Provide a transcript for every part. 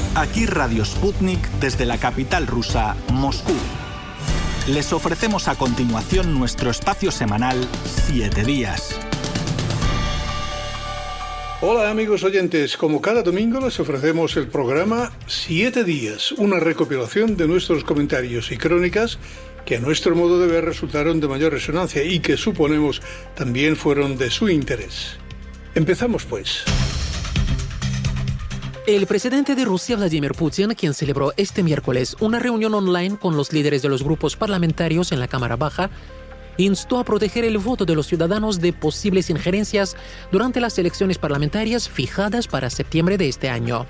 Aquí Radio Sputnik desde la capital rusa, Moscú. Les ofrecemos a continuación nuestro espacio semanal 7 días. Hola amigos oyentes, como cada domingo les ofrecemos el programa 7 días, una recopilación de nuestros comentarios y crónicas que a nuestro modo de ver resultaron de mayor resonancia y que suponemos también fueron de su interés. Empezamos pues. El presidente de Rusia, Vladimir Putin, quien celebró este miércoles una reunión online con los líderes de los grupos parlamentarios en la Cámara Baja, instó a proteger el voto de los ciudadanos de posibles injerencias durante las elecciones parlamentarias fijadas para septiembre de este año.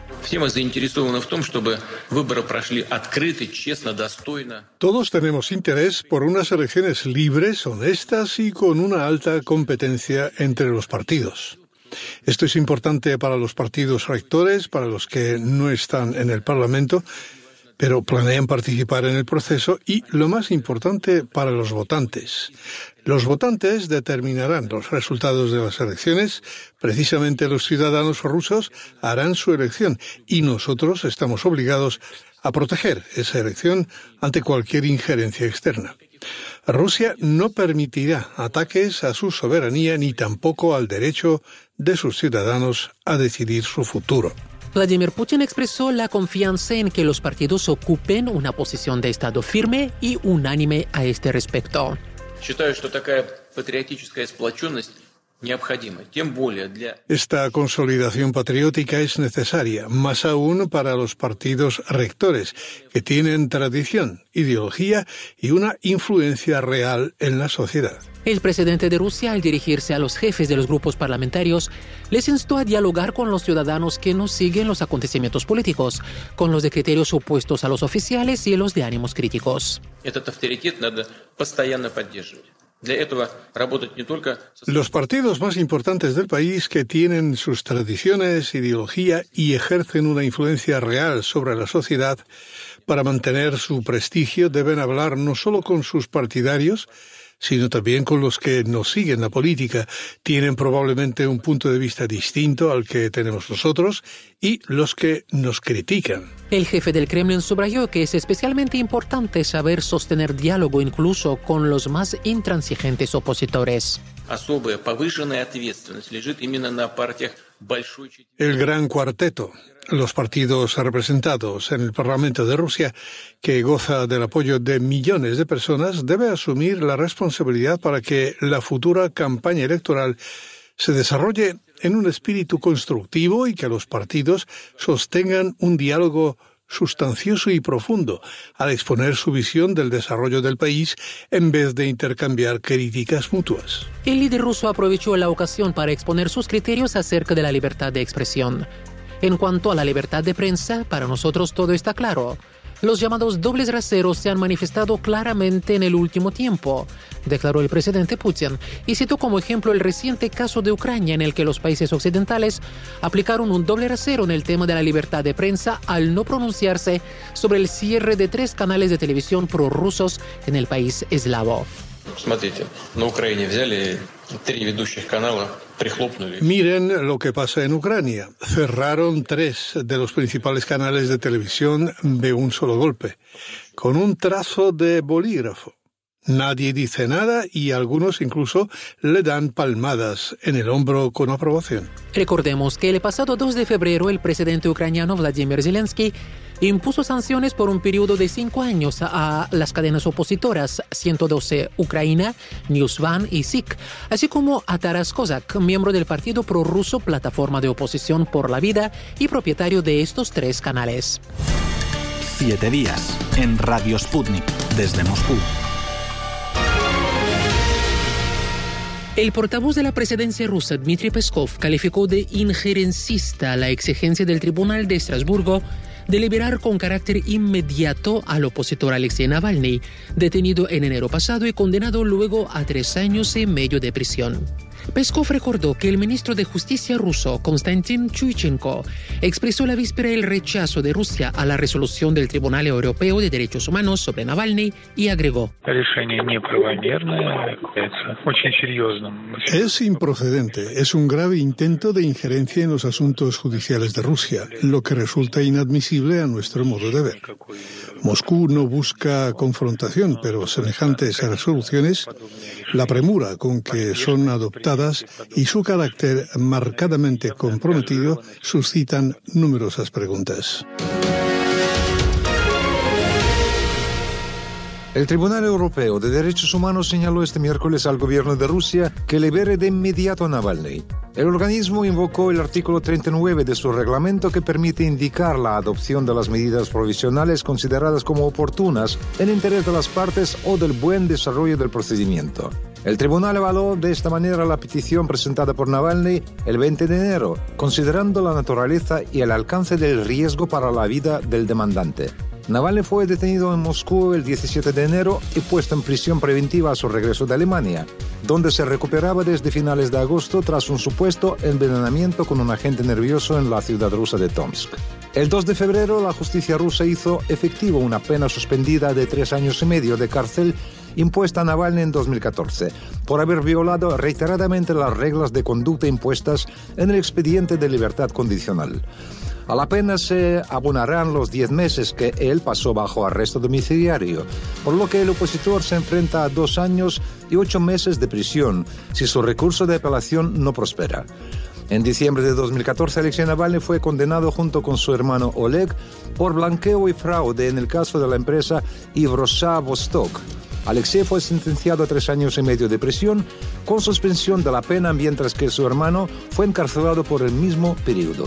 Todos tenemos interés por unas elecciones libres, honestas y con una alta competencia entre los partidos. Esto es importante para los partidos rectores, para los que no están en el Parlamento, pero planean participar en el proceso y, lo más importante, para los votantes. Los votantes determinarán los resultados de las elecciones. Precisamente los ciudadanos rusos harán su elección y nosotros estamos obligados a proteger esa elección ante cualquier injerencia externa. Rusia no permitirá ataques a su soberanía ni tampoco al derecho de sus ciudadanos a decidir su futuro. Vladimir Putin expresó la confianza en que los partidos ocupen una posición de Estado firme y unánime a este respecto. Esta consolidación patriótica es necesaria, más aún para los partidos rectores, que tienen tradición, ideología y una influencia real en la sociedad. El presidente de Rusia, al dirigirse a los jefes de los grupos parlamentarios, les instó a dialogar con los ciudadanos que no siguen los acontecimientos políticos, con los de criterios opuestos a los oficiales y los de ánimos críticos. Los partidos más importantes del país, que tienen sus tradiciones, ideología y ejercen una influencia real sobre la sociedad, para mantener su prestigio deben hablar no solo con sus partidarios, sino también con los que no siguen la política, tienen probablemente un punto de vista distinto al que tenemos nosotros y los que nos critican. El jefe del Kremlin subrayó que es especialmente importante saber sostener diálogo incluso con los más intransigentes opositores. El Gran Cuarteto, los partidos representados en el Parlamento de Rusia, que goza del apoyo de millones de personas, debe asumir la responsabilidad para que la futura campaña electoral se desarrolle en un espíritu constructivo y que los partidos sostengan un diálogo sustancioso y profundo al exponer su visión del desarrollo del país en vez de intercambiar críticas mutuas. El líder ruso aprovechó la ocasión para exponer sus criterios acerca de la libertad de expresión. En cuanto a la libertad de prensa, para nosotros todo está claro. Los llamados dobles raseros se han manifestado claramente en el último tiempo, declaró el presidente Putin, y citó como ejemplo el reciente caso de Ucrania en el que los países occidentales aplicaron un doble rasero en el tema de la libertad de prensa al no pronunciarse sobre el cierre de 3 canales de televisión prorrusos en el país eslavo. Miren lo que pasa en Ucrania. Cerraron 3 de los principales canales de televisión de un solo golpe, con un trazo de bolígrafo. Nadie dice nada y algunos incluso le dan palmadas en el hombro con aprobación. Recordemos que el pasado 2 de febrero el presidente ucraniano Vladimir Zelensky impuso sanciones por un periodo de 5 años a las cadenas opositoras 112 Ucraina, NewsOne y SIK, así como a Taras Kozak, miembro del partido prorruso Plataforma de Oposición por la Vida y propietario de estos 3 canales. 7 días en Radio Sputnik desde Moscú. El portavoz de la presidencia rusa, Dmitry Peskov, calificó de injerencista la exigencia del Tribunal de Estrasburgo de liberar con carácter inmediato al opositor Alexei Navalny, detenido en enero pasado y condenado luego a 3 años y medio de prisión. Peskov recordó que el ministro de Justicia ruso, Konstantin Chuichenko, expresó la víspera el rechazo de Rusia a la resolución del Tribunal Europeo de Derechos Humanos sobre Navalny y agregó: es improcedente, es un grave intento de injerencia en los asuntos judiciales de Rusia, lo que resulta inadmisible a nuestro modo de ver. Moscú no busca confrontación, pero semejantes resoluciones, la premura con que son adoptadas y su carácter marcadamente comprometido suscitan numerosas preguntas. El Tribunal Europeo de Derechos Humanos señaló este miércoles al gobierno de Rusia que libere de inmediato a Navalny. El organismo invocó el artículo 39 de su reglamento que permite indicar la adopción de las medidas provisionales consideradas como oportunas en interés de las partes o del buen desarrollo del procedimiento. El tribunal evaluó de esta manera la petición presentada por Navalny el 20 de enero, considerando la naturaleza y el alcance del riesgo para la vida del demandante. Navalny fue detenido en Moscú el 17 de enero y puesto en prisión preventiva a su regreso de Alemania, donde se recuperaba desde finales de agosto tras un supuesto envenenamiento con un agente nervioso en la ciudad rusa de Tomsk. El 2 de febrero, la justicia rusa hizo efectivo una pena suspendida de 3 años y medio de cárcel impuesta a Navalny en 2014, por haber violado reiteradamente las reglas de conducta impuestas en el expediente de libertad condicional. A la pena se abonarán los 10 meses que él pasó bajo arresto domiciliario, por lo que el opositor se enfrenta a 2 años y 8 meses de prisión si su recurso de apelación no prospera. En diciembre de 2014, Alexei Navalny fue condenado junto con su hermano Oleg por blanqueo y fraude en el caso de la empresa Ivrosa Vostok. Alexei fue sentenciado a 3 años y medio de prisión con suspensión de la pena, mientras que su hermano fue encarcelado por el mismo periodo.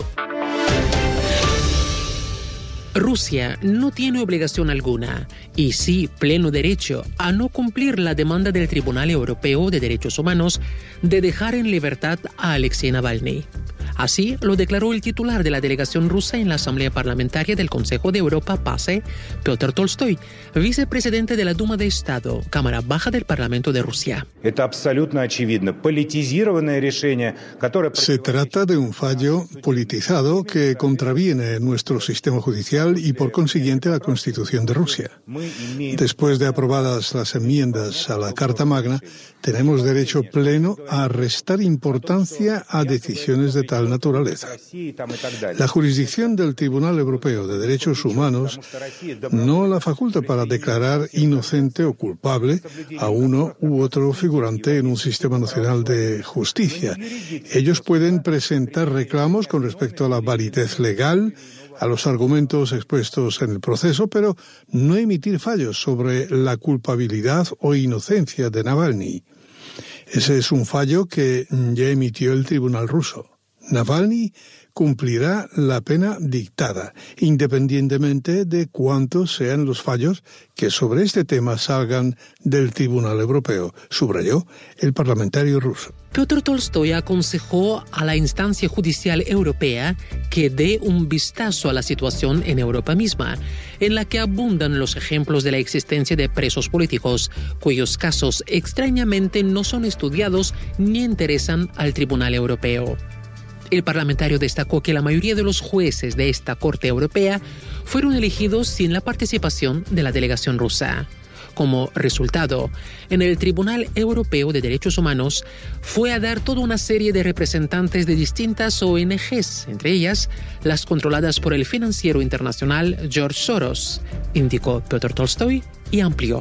Rusia no tiene obligación alguna, y sí pleno derecho, a no cumplir la demanda del Tribunal Europeo de Derechos Humanos de dejar en libertad a Alexei Navalny. Así lo declaró el titular de la delegación rusa en la Asamblea Parlamentaria del Consejo de Europa, PACE, Piotr Tolstoy, vicepresidente de la Duma de Estado, Cámara Baja del Parlamento de Rusia. Se trata de un fallo politizado que contraviene nuestro sistema judicial y, por consiguiente, la Constitución de Rusia. Después de aprobadas las enmiendas a la Carta Magna, tenemos derecho pleno a restar importancia a decisiones de tal naturaleza. La jurisdicción del Tribunal Europeo de Derechos Humanos no la faculta para declarar inocente o culpable a uno u otro figurante en un sistema nacional de justicia. Ellos pueden presentar reclamos con respecto a la validez legal, a los argumentos expuestos en el proceso, pero no emitir fallos sobre la culpabilidad o inocencia de Navalny. Ese es un fallo que ya emitió el tribunal ruso. Navalny cumplirá la pena dictada, independientemente de cuántos sean los fallos que sobre este tema salgan del Tribunal Europeo, subrayó el parlamentario ruso. Piotr Tolstoy aconsejó a la instancia judicial europea que dé un vistazo a la situación en Europa misma, en la que abundan los ejemplos de la existencia de presos políticos, cuyos casos extrañamente no son estudiados ni interesan al Tribunal Europeo. El parlamentario destacó que la mayoría de los jueces de esta Corte Europea fueron elegidos sin la participación de la delegación rusa. Como resultado, en el Tribunal Europeo de Derechos Humanos fue a dar toda una serie de representantes de distintas ONGs, entre ellas las controladas por el financiero internacional George Soros, indicó Piotr Tolstoy y amplió.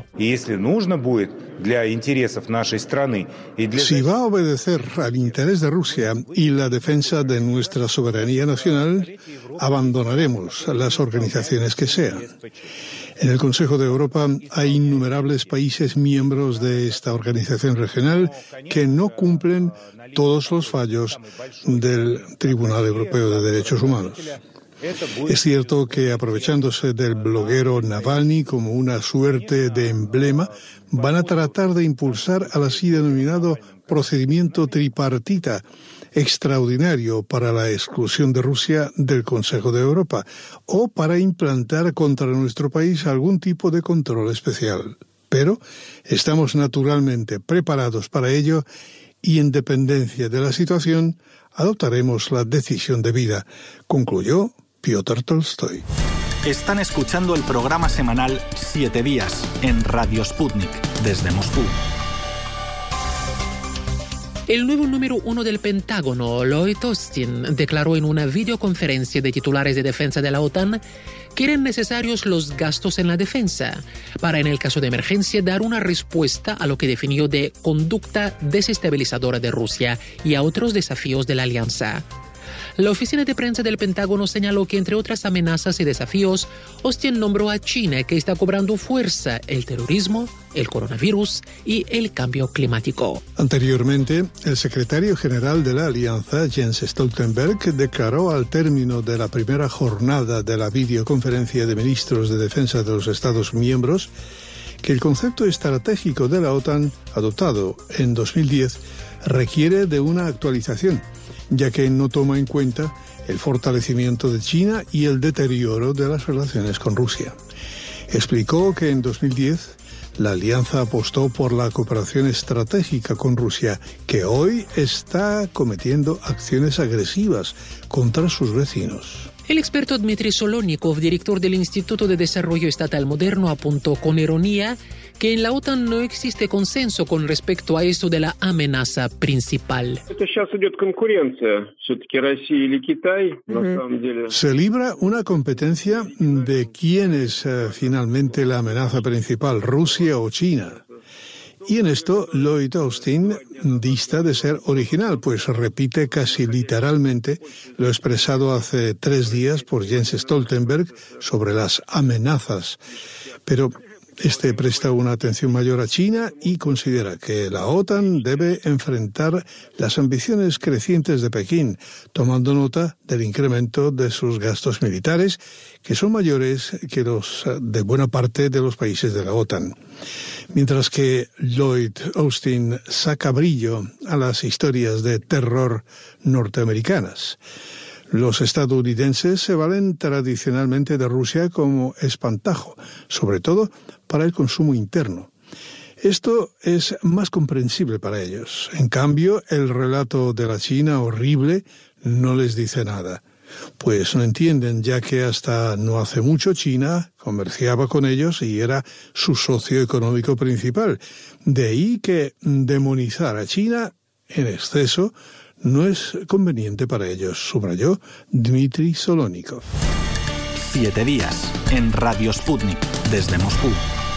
Si va a obedecer al interés de Rusia y la defensa de nuestra soberanía nacional, abandonaremos las organizaciones que sean. En el Consejo de Europa hay innumerables países miembros de esta organización regional que no cumplen todos los fallos del Tribunal Europeo de Derechos Humanos. Es cierto que, aprovechándose del bloguero Navalny como una suerte de emblema, van a tratar de impulsar al así denominado procedimiento tripartita, extraordinario para la exclusión de Rusia del Consejo de Europa, o para implantar contra nuestro país algún tipo de control especial. Pero estamos naturalmente preparados para ello y en dependencia de la situación adoptaremos la decisión debida, concluyó Piotr Tolstói. Están escuchando el programa semanal 7 días en Radio Sputnik desde Moscú. El nuevo número 1 del Pentágono, Lloyd Austin, declaró en una videoconferencia de titulares de defensa de la OTAN que eran necesarios los gastos en la defensa para, en el caso de emergencia, dar una respuesta a lo que definió de conducta desestabilizadora de Rusia y a otros desafíos de la alianza. La oficina de prensa del Pentágono señaló que, entre otras amenazas y desafíos, Austin nombró a China, que está cobrando fuerza, el terrorismo, el coronavirus y el cambio climático. Anteriormente, el secretario general de la Alianza, Jens Stoltenberg, declaró al término de la primera jornada de la videoconferencia de ministros de defensa de los Estados miembros que el concepto estratégico de la OTAN, adoptado en 2010, requiere de una actualización, ya que no toma en cuenta el fortalecimiento de China y el deterioro de las relaciones con Rusia. Explicó que en 2010 la alianza apostó por la cooperación estratégica con Rusia, que hoy está cometiendo acciones agresivas contra sus vecinos. El experto Dmitry Solonikov, director del Instituto de Desarrollo Estatal Moderno, apuntó con ironía que en la OTAN no existe consenso con respecto a esto de la amenaza principal. Se libra una competencia de quién es finalmente la amenaza principal, Rusia o China. Y en esto Lloyd Austin dista de ser original, pues repite casi literalmente lo expresado hace 3 días por Jens Stoltenberg sobre las amenazas. Pero este presta una atención mayor a China y considera que la OTAN debe enfrentar las ambiciones crecientes de Pekín, tomando nota del incremento de sus gastos militares, que son mayores que los de buena parte de los países de la OTAN. Mientras que Lloyd Austin saca brillo a las historias de terror norteamericanas. Los estadounidenses se valen tradicionalmente de Rusia como espantajo, sobre todo para el consumo interno. Esto es más comprensible para ellos. En cambio, el relato de la China horrible no les dice nada. Pues no entienden, ya que hasta no hace mucho China comerciaba con ellos y era su socio económico principal. De ahí que demonizar a China en exceso no es conveniente para ellos, subrayó Dmitry Solonikov. 7 días en Radio Sputnik desde Moscú.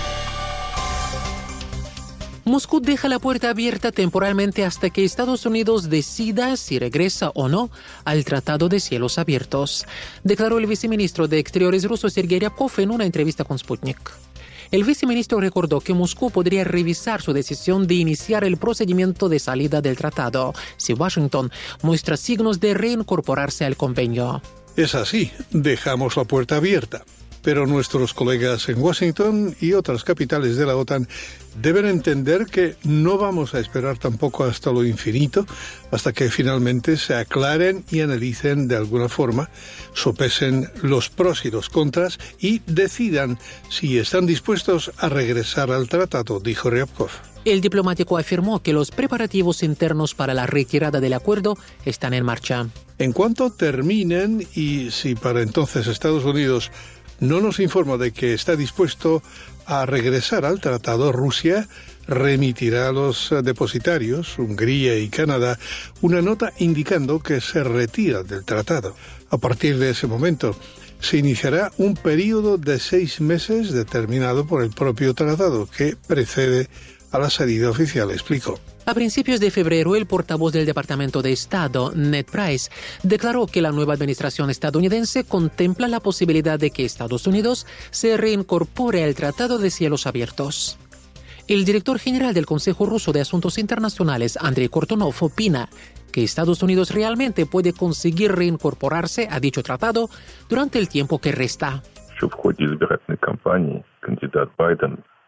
Moscú deja la puerta abierta temporalmente hasta que Estados Unidos decida si regresa o no al Tratado de Cielos Abiertos, declaró el viceministro de Exteriores ruso Sergei Ryabkov en una entrevista con Sputnik. El viceministro recordó que Moscú podría revisar su decisión de iniciar el procedimiento de salida del tratado si Washington muestra signos de reincorporarse al convenio. Es así, dejamos la puerta abierta. Pero nuestros colegas en Washington y otras capitales de la OTAN deben entender que no vamos a esperar tampoco hasta lo infinito, hasta que finalmente se aclaren y analicen de alguna forma, sopesen los pros y los contras y decidan si están dispuestos a regresar al tratado, dijo Ryabkov. El diplomático afirmó que los preparativos internos para la retirada del acuerdo están en marcha. En cuanto terminen y si para entonces Estados Unidos no nos informa de que está dispuesto a regresar al tratado, Rusia remitirá a los depositarios, Hungría y Canadá, una nota indicando que se retira del tratado. A partir de ese momento, se iniciará un período de 6 meses determinado por el propio tratado que precede a la salida oficial, explicó. A principios de febrero, el portavoz del Departamento de Estado, Ned Price, declaró que la nueva administración estadounidense contempla la posibilidad de que Estados Unidos se reincorpore al Tratado de Cielos Abiertos. El director general del Consejo Ruso de Asuntos Internacionales, Andrei Kortunov, opina que Estados Unidos realmente puede conseguir reincorporarse a dicho tratado durante el tiempo que resta.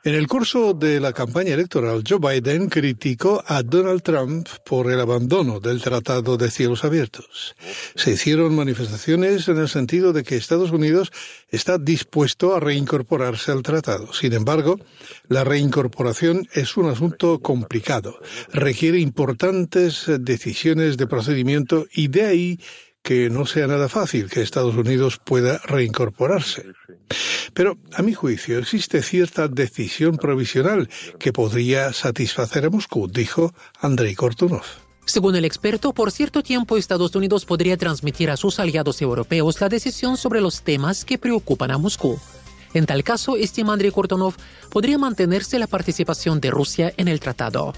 En el curso de la campaña electoral, Joe Biden criticó a Donald Trump por el abandono del Tratado de Cielos Abiertos. Se hicieron manifestaciones en el sentido de que Estados Unidos está dispuesto a reincorporarse al tratado. Sin embargo, la reincorporación es un asunto complicado. Requiere importantes decisiones de procedimiento y de ahí que no sea nada fácil que Estados Unidos pueda reincorporarse. Pero, a mi juicio, existe cierta decisión provisional que podría satisfacer a Moscú, dijo Andrei Kortunov. Según el experto, por cierto tiempo Estados Unidos podría transmitir a sus aliados europeos la decisión sobre los temas que preocupan a Moscú. En tal caso, estima Andrei Kortunov, podría mantenerse la participación de Rusia en el tratado.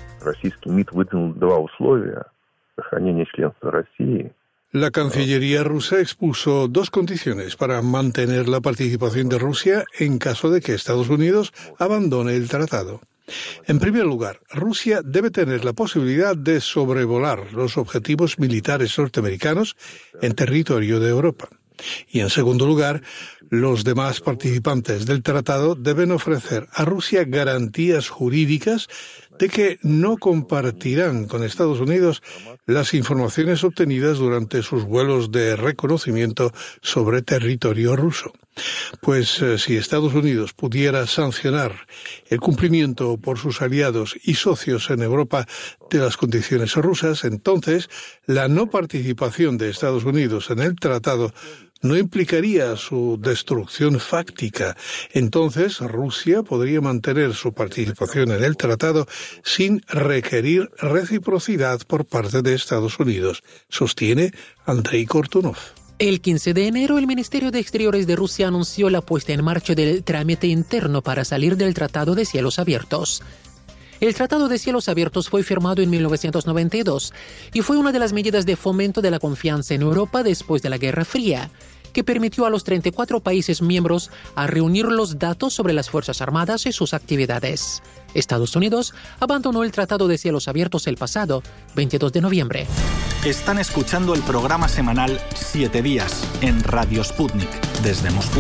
La Cancillería rusa expuso dos condiciones para mantener la participación de Rusia en caso de que Estados Unidos abandone el tratado. En primer lugar, Rusia debe tener la posibilidad de sobrevolar los objetivos militares norteamericanos en territorio de Europa. Y en segundo lugar, los demás participantes del tratado deben ofrecer a Rusia garantías jurídicas de que no compartirán con Estados Unidos las informaciones obtenidas durante sus vuelos de reconocimiento sobre territorio ruso. Pues si Estados Unidos pudiera sancionar el cumplimiento por sus aliados y socios en Europa de las condiciones rusas, entonces la no participación de Estados Unidos en el tratado no implicaría su destrucción fáctica. Entonces, Rusia podría mantener su participación en el tratado sin requerir reciprocidad por parte de Estados Unidos, sostiene Andrei Kortunov. El 15 de enero, el Ministerio de Exteriores de Rusia anunció la puesta en marcha del trámite interno para salir del Tratado de Cielos Abiertos. El Tratado de Cielos Abiertos fue firmado en 1992 y fue una de las medidas de fomento de la confianza en Europa después de la Guerra Fría, que permitió a los 34 países miembros a reunir los datos sobre las Fuerzas Armadas y sus actividades. Estados Unidos abandonó el Tratado de Cielos Abiertos el pasado 22 de noviembre. Están escuchando el programa semanal 7 días en Radio Sputnik desde Moscú.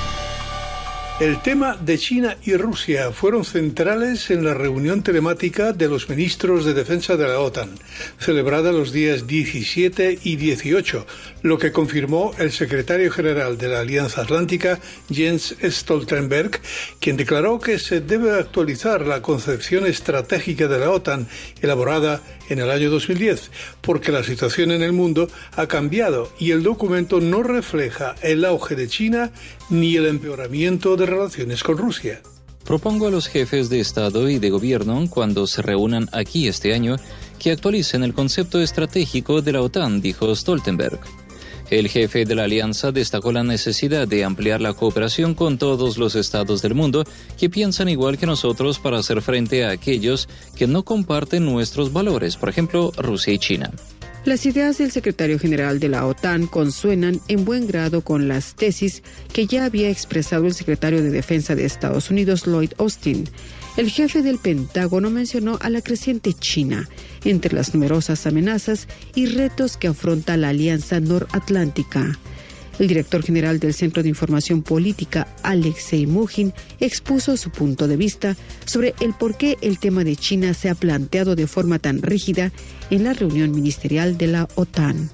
El tema de China y Rusia fueron centrales en la reunión telemática de los ministros de defensa de la OTAN, celebrada los días 17 y 18, lo que confirmó el secretario general de la Alianza Atlántica, Jens Stoltenberg, quien declaró que se debe actualizar la concepción estratégica de la OTAN elaborada en el año 2010, porque la situación en el mundo ha cambiado y el documento no refleja el auge de China ni el empeoramiento de relaciones con Rusia. Propongo a los jefes de Estado y de Gobierno, cuando se reúnan aquí este año, que actualicen el concepto estratégico de la OTAN, dijo Stoltenberg. El jefe de la alianza destacó la necesidad de ampliar la cooperación con todos los estados del mundo que piensan igual que nosotros para hacer frente a aquellos que no comparten nuestros valores, por ejemplo, Rusia y China. Las ideas del secretario general de la OTAN consuenan en buen grado con las tesis que ya había expresado el secretario de Defensa de Estados Unidos, Lloyd Austin. El jefe del Pentágono mencionó a la creciente China entre las numerosas amenazas y retos que afronta la Alianza Noratlántica. El director general del Centro de Información Política, Alexei Mukhin, expuso su punto de vista sobre el por qué el tema de China se ha planteado de forma tan rígida en la reunión ministerial de la OTAN.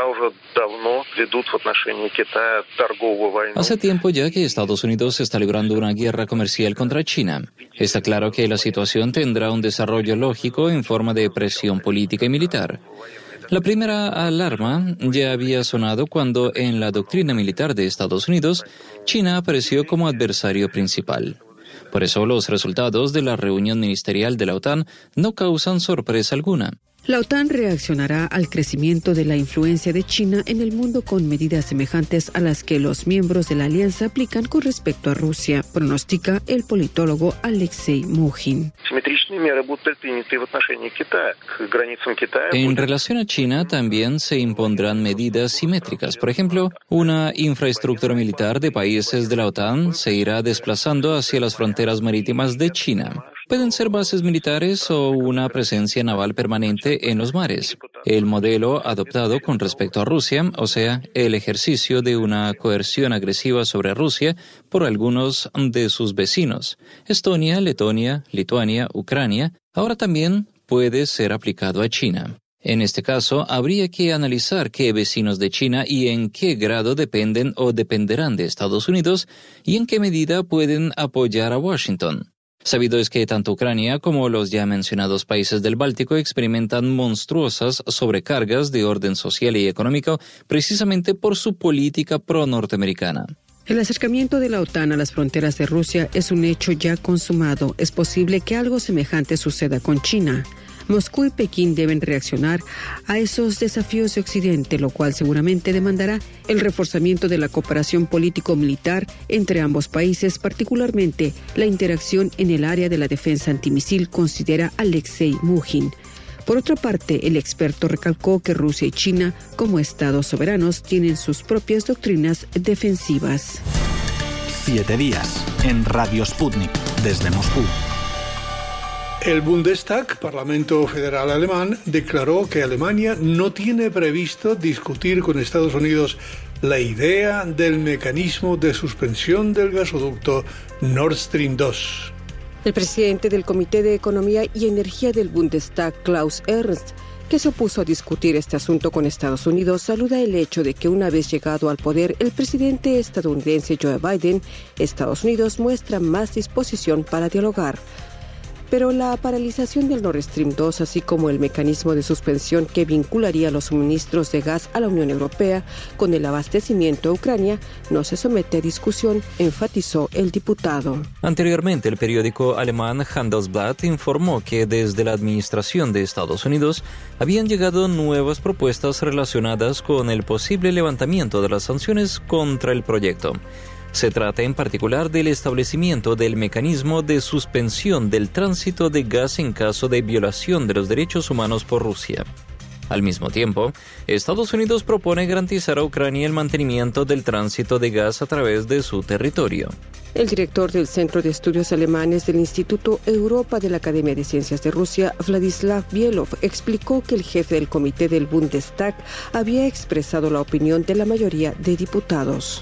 Hace tiempo ya que Estados Unidos está librando una guerra comercial contra China. Está claro que la situación tendrá un desarrollo lógico en forma de presión política y militar. La primera alarma ya había sonado cuando en la doctrina militar de Estados Unidos, China apareció como adversario principal. Por eso los resultados de la reunión ministerial de la OTAN no causan sorpresa alguna. La OTAN reaccionará al crecimiento de la influencia de China en el mundo con medidas semejantes a las que los miembros de la alianza aplican con respecto a Rusia, pronostica el politólogo Alexei Mukhin. En relación a China también se impondrán medidas simétricas. Por ejemplo, una infraestructura militar de países de la OTAN se irá desplazando hacia las fronteras marítimas de China. Pueden ser bases militares o una presencia naval permanente en los mares. el modelo adoptado con respecto a Rusia, o sea, el ejercicio de una coerción agresiva sobre Rusia por algunos de sus vecinos, Estonia, Letonia, Lituania, Ucrania, ahora también puede ser aplicado a China. En este caso, habría que analizar qué vecinos de China y en qué grado dependen o dependerán de Estados Unidos y en qué medida pueden apoyar a Washington. Sabido es que tanto Ucrania como los ya mencionados países del Báltico experimentan monstruosas sobrecargas de orden social y económico precisamente por su política pro-norteamericana. El acercamiento de la OTAN a las fronteras de Rusia es un hecho ya consumado. Es posible que algo semejante suceda con China. Moscú y Pekín deben reaccionar a esos desafíos de Occidente, lo cual seguramente demandará el reforzamiento de la cooperación político-militar entre ambos países, particularmente la interacción en el área de la defensa antimisil, considera Alexei Mujin. Por otra parte, el experto recalcó que Rusia y China, como estados soberanos, tienen sus propias doctrinas defensivas. 7 días en Radio Sputnik, desde Moscú. El Bundestag, Parlamento Federal Alemán, declaró que Alemania no tiene previsto discutir con Estados Unidos la idea del mecanismo de suspensión del gasoducto Nord Stream 2. El presidente del Comité de Economía y Energía del Bundestag, Klaus Ernst, que se opuso a discutir este asunto con Estados Unidos, saluda el hecho de que una vez llegado al poder el presidente estadounidense Joe Biden, Estados Unidos muestra más disposición para dialogar. Pero la paralización del Nord Stream 2, así como el mecanismo de suspensión que vincularía los suministros de gas a la Unión Europea con el abastecimiento a Ucrania, no se somete a discusión, enfatizó el diputado. Anteriormente, el periódico alemán Handelsblatt informó que desde la administración de Estados Unidos habían llegado nuevas propuestas relacionadas con el posible levantamiento de las sanciones contra el proyecto. Se trata en particular del establecimiento del mecanismo de suspensión del tránsito de gas en caso de violación de los derechos humanos por Rusia. Al mismo tiempo, Estados Unidos propone garantizar a Ucrania el mantenimiento del tránsito de gas a través de su territorio. El director del Centro de Estudios Alemanes del Instituto Europa de la Academia de Ciencias de Rusia, Vladislav Bielov, explicó que el jefe del comité del Bundestag había expresado la opinión de la mayoría de diputados.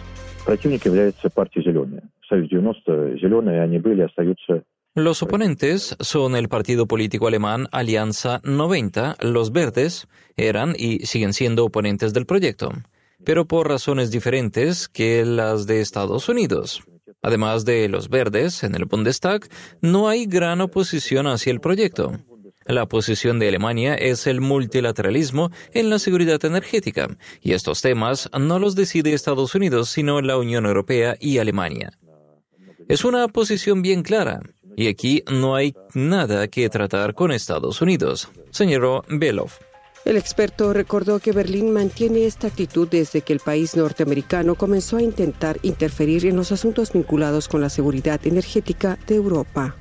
Los oponentes son el partido político alemán Alianza 90, los Verdes, eran y siguen siendo oponentes del proyecto, pero por razones diferentes que las de Estados Unidos. Además de los Verdes, en el Bundestag no hay gran oposición hacia el proyecto. La posición de Alemania es el multilateralismo en la seguridad energética, y estos temas no los decide Estados Unidos, sino la Unión Europea y Alemania. Es una posición bien clara, y aquí no hay nada que tratar con Estados Unidos, señaló Belov. El experto recordó que Berlín mantiene esta actitud desde que el país norteamericano comenzó a intentar interferir en los asuntos vinculados con la seguridad energética de Europa.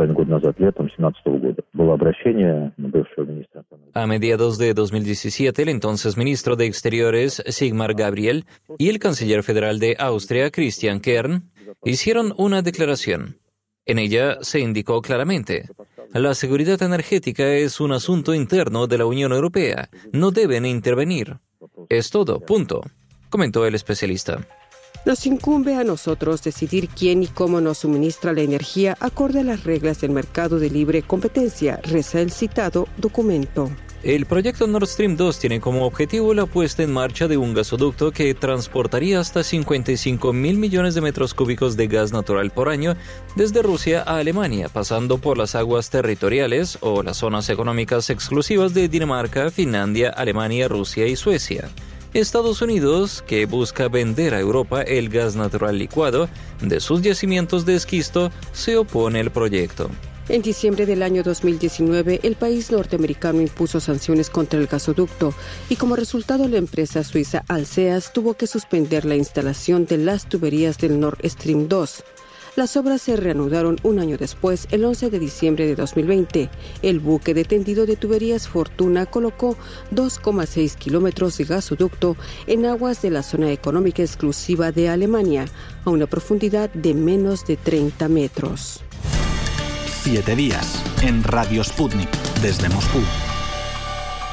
A mediados de 2017, el entonces ministro de Exteriores, Sigmar Gabriel, y el canciller federal de Austria, Christian Kern, hicieron una declaración. En ella se indicó claramente: la seguridad energética es un asunto interno de la Unión Europea. No deben intervenir. Es todo, punto, comentó el especialista. Nos incumbe a nosotros decidir quién y cómo nos suministra la energía acorde a las reglas del mercado de libre competencia, reza el citado documento. El proyecto Nord Stream 2 tiene como objetivo la puesta en marcha de un gasoducto que transportaría hasta 55.000 millones de metros cúbicos de gas natural por año desde Rusia a Alemania, pasando por las aguas territoriales o las zonas económicas exclusivas de Dinamarca, Finlandia, Alemania, Rusia y Suecia. Estados Unidos, que busca vender a Europa el gas natural licuado de sus yacimientos de esquisto, se opone al proyecto. En diciembre del año 2019, el país norteamericano impuso sanciones contra el gasoducto y como resultado la empresa suiza Alseas tuvo que suspender la instalación de las tuberías del Nord Stream 2. Las obras se reanudaron un año después, el 11 de diciembre de 2020. El buque de tendido de tuberías Fortuna colocó 2,6 kilómetros de gasoducto en aguas de la zona económica exclusiva de Alemania, a una profundidad de menos de 30 metros. 7 días en Radio Sputnik, desde Moscú.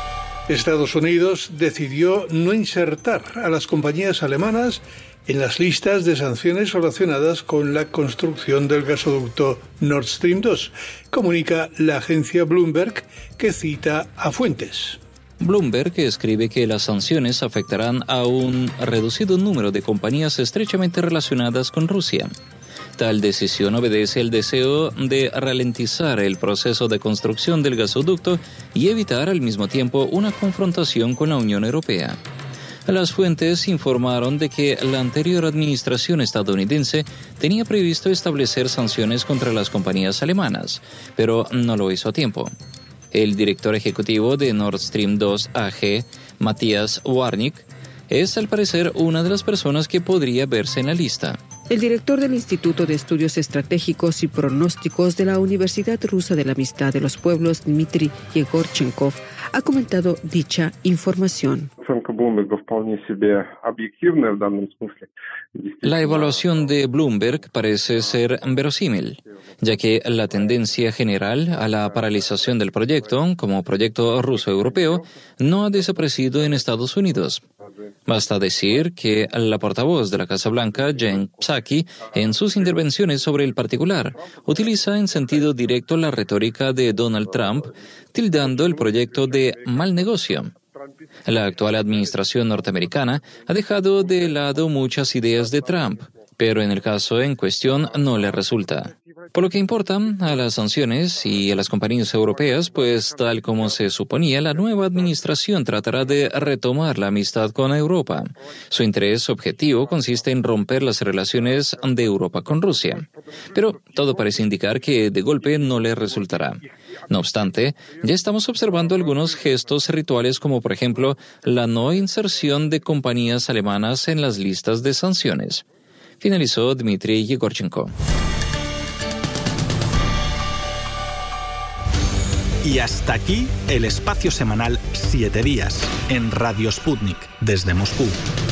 Estados Unidos decidió no insertar a las compañías alemanas en las listas de sanciones relacionadas con la construcción del gasoducto Nord Stream 2, comunica la agencia Bloomberg, que cita a fuentes. Bloomberg escribe que las sanciones afectarán a un reducido número de compañías estrechamente relacionadas con Rusia. Tal decisión obedece al deseo de ralentizar el proceso de construcción del gasoducto y evitar al mismo tiempo una confrontación con la Unión Europea. Las fuentes informaron de que la anterior administración estadounidense tenía previsto establecer sanciones contra las compañías alemanas, pero no lo hizo a tiempo. El director ejecutivo de Nord Stream 2 AG, Matthias Warnig, es al parecer una de las personas que podría verse en la lista. El director del Instituto de Estudios Estratégicos y Pronósticos de la Universidad Rusa de la Amistad de los Pueblos, Dmitry Yegorchenkov, ha comentado dicha información. La evaluación de Bloomberg parece ser verosímil, ya que la tendencia general a la paralización del proyecto, como proyecto ruso-europeo, no ha desaparecido en Estados Unidos. Basta decir que la portavoz de la Casa Blanca, Jen Psaki, en sus intervenciones sobre el particular, utiliza en sentido directo la retórica de Donald Trump, tildando el proyecto de mal negocio. La actual administración norteamericana ha dejado de lado muchas ideas de Trump, pero en el caso en cuestión no le resulta. Por lo que importa a las sanciones y a las compañías europeas, pues tal como se suponía, la nueva administración tratará de retomar la amistad con Europa. Su interés objetivo consiste en romper las relaciones de Europa con Rusia. Pero todo parece indicar que de golpe no le resultará. No obstante, ya estamos observando algunos gestos rituales como por ejemplo la no inserción de compañías alemanas en las listas de sanciones. Finalizó Dmitry Yegorchenko. Y hasta aquí el espacio semanal 7 días en Radio Sputnik desde Moscú.